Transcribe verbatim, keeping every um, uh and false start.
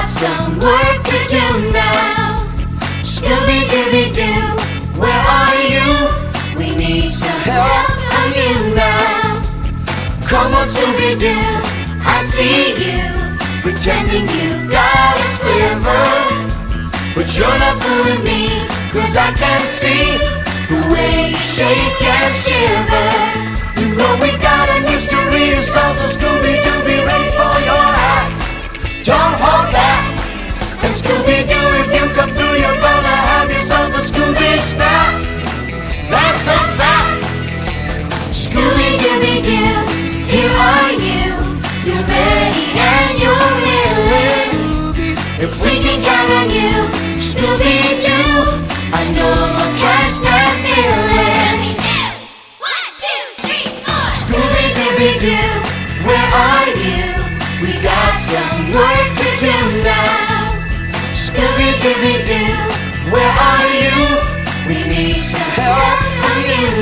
some work to do now. Scooby-Dooby-Doo, where are you? We need some help from you now. Come on, Scooby-Doo, I see you, pretending you got a sliver. But you're not fooling me, cause I can see the way you shake and shiver. You know we got a mystery to solve, so Scooby-Doo, be ready for your act. Don't hold back. And Scooby-Doo, if you come through, you're gonna have yourself a Scooby-Snap. That's a fact. Scooby-Dooby-Doo, here are you. You're ready and you're willing. If we can count on you, Scooby-Doo, I know we'll catch that feeling. One, two, three, four. Scooby-Dooby-Doo, where are you? We got some work to do now. Scooby-Dooby-Doo, where are you? We need some help from you